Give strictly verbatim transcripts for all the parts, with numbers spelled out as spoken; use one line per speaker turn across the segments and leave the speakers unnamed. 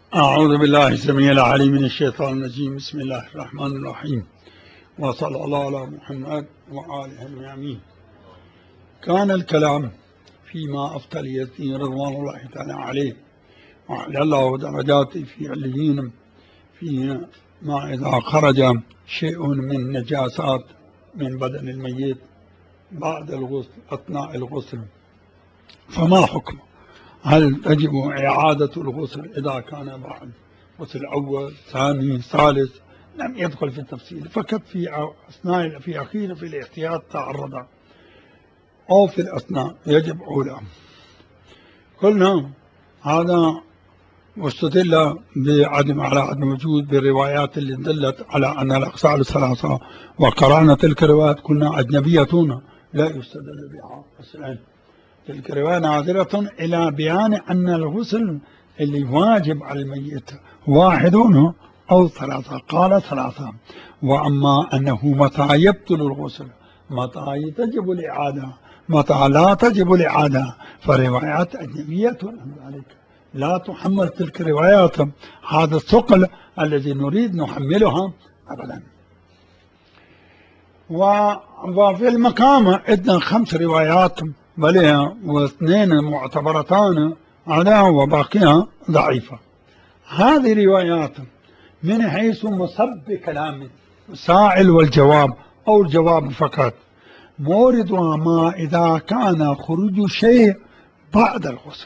أعوذ بالله السميع العليم من الشيطان الرجيم. بسم الله الرحمن الرحيم، وصلى الله على محمد وآله الميامين. كان الكلام فيما أفتى اليزيد رضوان الله تعالى عليه وعلى الله درجاته في عليين، في ما إذا خرج شيء من نجاسات من بدن الميت بعد الغسل أثناء الغسل فما حكمه؟ هل تجب إعادة الغسل إذا كان بعد غسل أول ثاني ثالث؟ لم يدخل في التفصيل، فقط في أثناء في أخير في الاحتياط تعرض أو في الأثناء يجب أولى. قلنا هذا واستدل بعدم على عدم وجود بالروايات اللي دلت على أن الأغسال الثلاثة، وقرأنا تلك الروايات قلنا أجنبية لا يستدل بها أصلا. تلك الرواية ناظرة إلى بيان أن الغسل اللي واجب على الميت واحد أو ثلاثة، قال ثلاثة. وأما أنه متى يبطل الغسل، متى تجب الإعادة، متى لا تجب الإعادة، فروايات أجنبية عن ذلك لا تحمل تلك الروايات هذا الثقل الذي نريد نحملها أبدا. وفي المقام عندنا خمس روايات بل واثنين معتبرتان على وباقيها ضعيفة. هذه روايات من حيث مصب كلام السائل والجواب أو الجواب فقط، موردها ما إذا كان خروج شيء بعد الغسل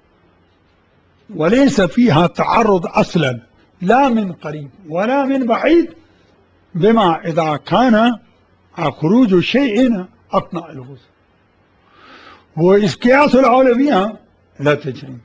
وليس فيها تعرض أصلا لا من قريب ولا من بعيد، بما إذا كان خروج شيء أثناء الغسل، وإسكياس العولة لا تجري.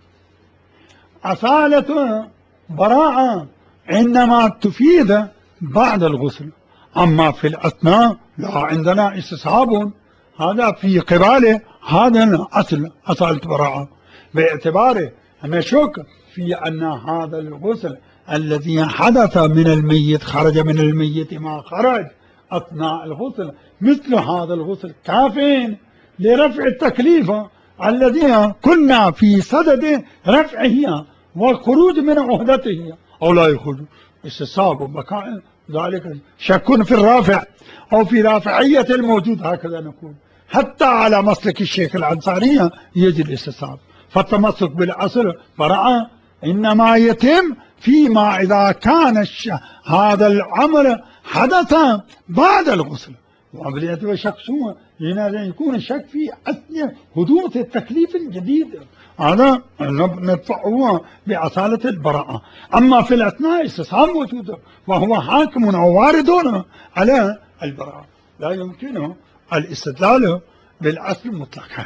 أصالة براءة إنما تفيد بعد الغسل، أما في الأثناء لا عندنا استصحاب، هذا في قباله هذا الأصل أصالة براءة، باعتباره نشك في أن هذا الغسل الذي حدث من الميت خرج من الميت ما خرج أثناء الغسل مثل هذا الغسل كافٍ لرفع التكليف الذي كنا في صدد رفعه والخروج من عهدته، أو لا يخرج استصحاب بقاء ذلك شك في الرافع أو في رافعية الموجود، هكذا نقول. حتى على مسلك الشيخ الأنصاري يجي الاستصحاب، فالتمسك بالأصل براءة إنما يتم فيما إذا كان هذا الأمر حدث بعد الغسل، وعملية الشك سوء لأن يكون الشك في أثناء حدوث التكليف الجديد، هذا ندفعه بأصالة البراءة. أما في الأثناء استصحاب موجود وهو حاكم أو وارد على البراءة، لا يمكن الاستدلال بالأصل مطلقا.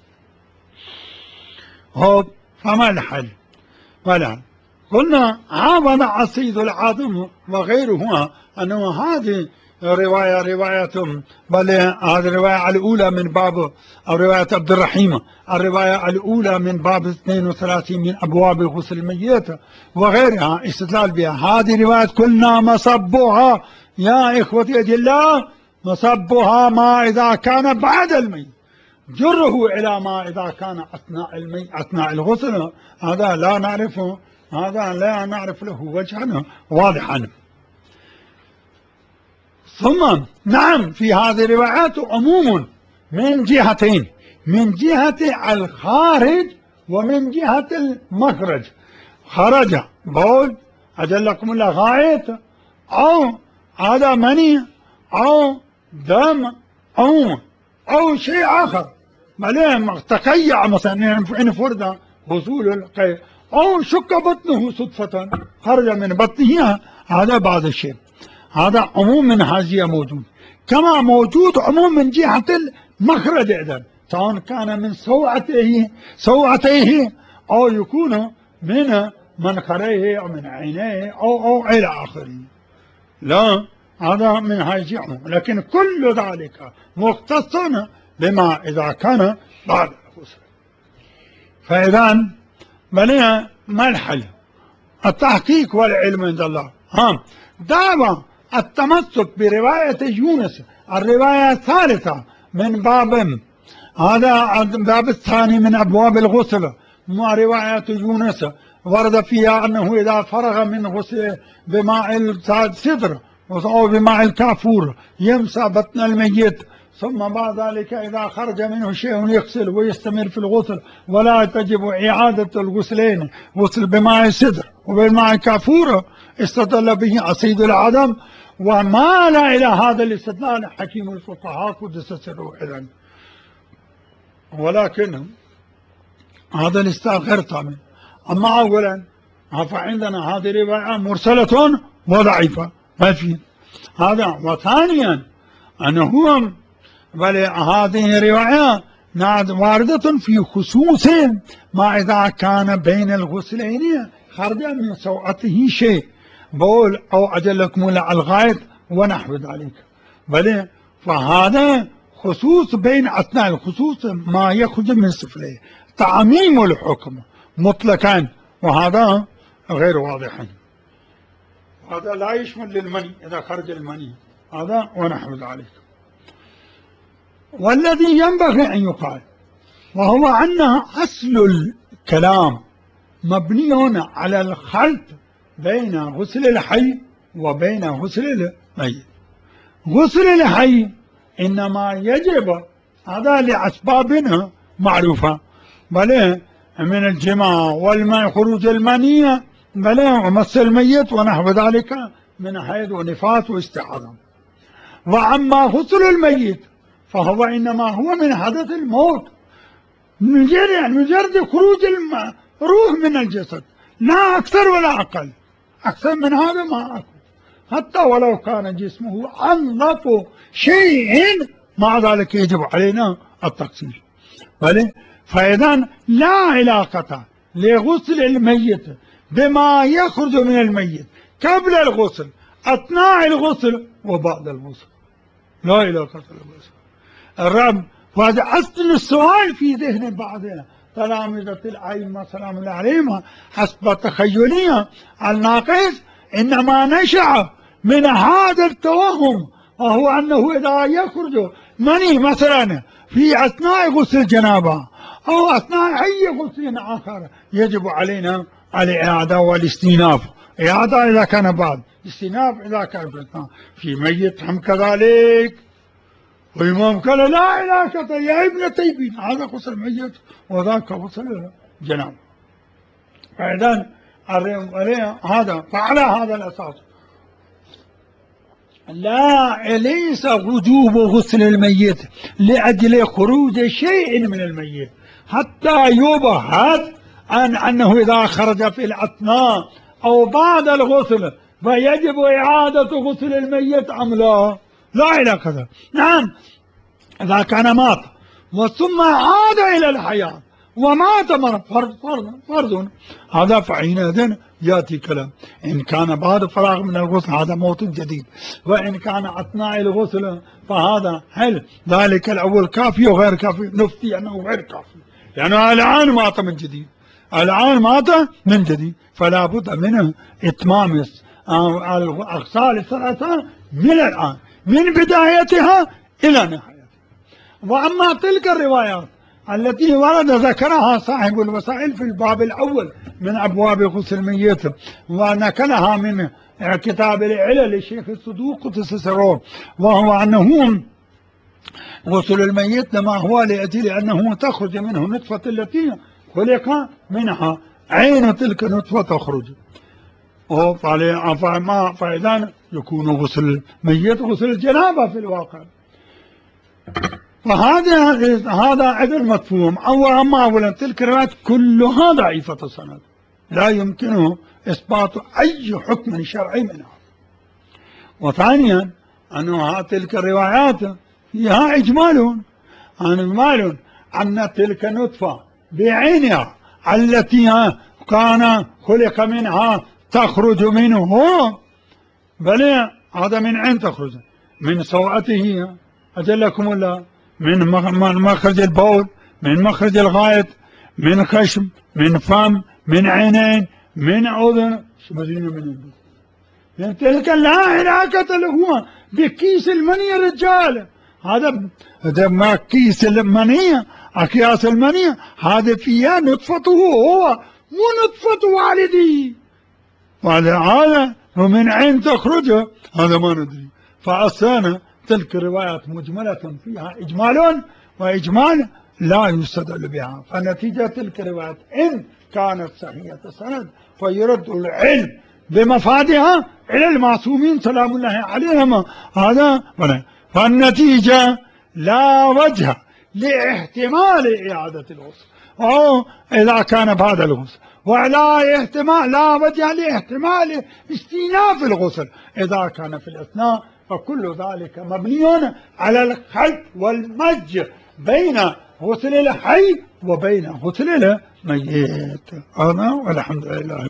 هو فما الحل؟ ولا قلنا عابد السيد العاظم وغيره أنه هذه رواية رواية بل هذه الرواية الأولى من باب، أو رواية عبد الرحيم الرواية الأولى من باب اثنين وثلاثين من أبواب غسل الميت وغيرها استدلال بها. هذه رواية كلنا مصبها يا إخوتي أجلاء، مصبها ما إذا كان بعد الميت، جره إلى ما إذا كان أثناء الميت أثناء الغسل هذا لا نعرفه، هذا لا نعرف له وجها واضحا. ثم نعم في هذه الروايات عموم من جهتين، من جهة الخارج ومن جهة المخرج. خرج بول أجلكم الله غائط أو هذا مني أو دم أو أو شيء آخر، بل تقيع مثلا إن فرد حصول القيء أو شك بطنه صدفة خرج من بطنه، هذا بعض الشيء، هذا عموم من هذه موجود. كما موجود عموم من جهة المخرج أيضا، سواء كان من سوعته سوعته أو يكون من منخريه أو من عينيه أو أو إلى آخره، لا هذا من هذه عموم، لكن كل ذلك مختص بما إذا كان بعد الغسل. فإذا بل ما الحل؟ التحقيق والعلم عند الله. ها دعوة التمسك برواية يونس الرواية الثالثة من باب هذا الباب الثاني من أبواب الغسل، مع رواية يونس ورد فيها أنه إذا فرغ من غسل بماء السدر أو بماء الكافور يمسح بطن الميت، ثم بعد ذلك إذا خرج منه شيء يغسل ويستمر في الغسل، ولا تجب إعادة الغسلين، غسل بماء السدر وبماء الكافور. استدل به أصيد العدم، ومال إلى هذا الاستدلال حكيم الفقهاء قدس سره إذن. ولكن هذا الاستدلال غير تام. أما أولا فعندنا هذه رواية مرسلة وضعيفة ما في هذا. وثانيا أنه بل هذه الرواية واردة في خصوص ما إذا كان بين الغسلين خرج من سوءته شيء بول أو أجلكم الغائط ونحو ذلك، بل فهذا خصوص بين أثناء الخصوص ما يخرج من سفله، تعميم الحكم مطلقا، وهذا غير واضح. هذا لا يشمل للمني إذا خرج المني هذا ونحو ذلك. والذي ينبغي أن يقال وهو أن أصل الكلام مبني على الخلط بين غسل الحي وبين غسل الميت. غسل الحي إنما يجب هذا لأسباب معروفة، بل من الجماع والماء خروج المنية، بل ومس الميت ونحو ذلك من حيض ونفاس واستحاضة. وأما غسل الميت فهو إنما هو من حدث الموت، مجرد مجرد خروج الماء روح من الجسد، لا أكثر ولا أقل. أكثر من هذا ما أكثر، حتى ولو كان جسمه أنظف شيء مع ذلك يجب علينا التقصير. فإذا لا علاقة لغسل الميت بما يخرج من الميت قبل الغسل، أثناء الغسل وبعد الغسل، لا علاقة للغسل. الرب وهذا أصل السؤال في ذهن بعضنا تلامذة الأئمة سلام الله عليهم حسب تخيلية الناقص، إنما نشأ من هذا التوهم، وهو أنه إذا يخرج مني مثلا في أثناء غسل الجنابة أو أثناء أي غسل آخر يجب علينا الإعادة والاستئناف. إعادة إذا كان بعد، استئناف إذا كان في ميت هم كذلك. وإمام قال لا علاقة يا ابن تيمين، هذا غسل ميت وذاك غسل جنابة. فإذا هذا فعلى هذا الأساس لا ليس وجوب غسل الميت لأجل خروج شيء من الميت حتى يبحث عن أنه إذا خرج في الأثناء أو بعد الغسل فيجب إعادة غسل الميت أم لا. لا علاقة. نعم إذا كان مات وثم عاد إلى الحياة ومات مرة فرض فرض فرض هذا فحينئذ يأتي كلام. إن كان بعد فراغ من الغسل هذا موت جديد، وإن كان أثناء الغسل فهذا هل ذلك الأول كافي وغير كافي؟ نفتي أنه غير كافي، لأنه يعني الآن مات من جديد، الآن مات من جديد، فلا بد من إتمام الأغسال الثلاثة من الآن، من بدايتها إلى نهايتها. وأما تلك الروايات التي ورد ذكرها صاحب الوسائل في الباب الأول من أبواب غسل الميت، ونقلها من كتاب العلل للشيخ الصدوق قدس سره، وهو أنه غسل الميت ما هو لأجل أنه تخرج منه نطفة التي خلق منها عين تلك النطفة تخرج، فإذا يكون غسل الميت غسل الجنابة في الواقع. فهذا هذا أيضا مفهوم. أو أما أولا تلك الروايات كلها ضعيفة السند، لا يمكنه إثبات أي حكم شرعي منها. وثانيا أنه تلك الروايات فيها إجمال إجمال أن تلك النطفة بعينها التي كان خلق منها تخرج منه، بل هذا من عين تخرج من سوءته أجلكم الله، من مخرج البول، من مخرج الغائط، من خشم، من فم، من عينين، من أذن، من من تلك لا علاقة له بكيس المني يا رجال. هذا هذا ما كيس المني، أكياس المني هذا فيها نطفته هو مو نطفة والدي، وهذا هذا ومن عين تخرج هذا ما ندري. فأصلا تلك الروايات مجملة فيها إجمال، وإجمال لا يستدل بها، فنتيجة تلك الروايات إن كانت صحيحة السند فيرد العلم بمفادها إلى المعصومين سلام الله عليهم. هذا فالنتيجة لا وجه لاحتمال إعادة الغسل أو إذا كان بعد الغسل، ولا احتمال لا وجه لاحتمال استئناف الغسل إذا كان في الأثناء، فكل ذلك مبني على الخلط والمزج بين غسل الحي وبين غسل الميت. هذا والحمد لله.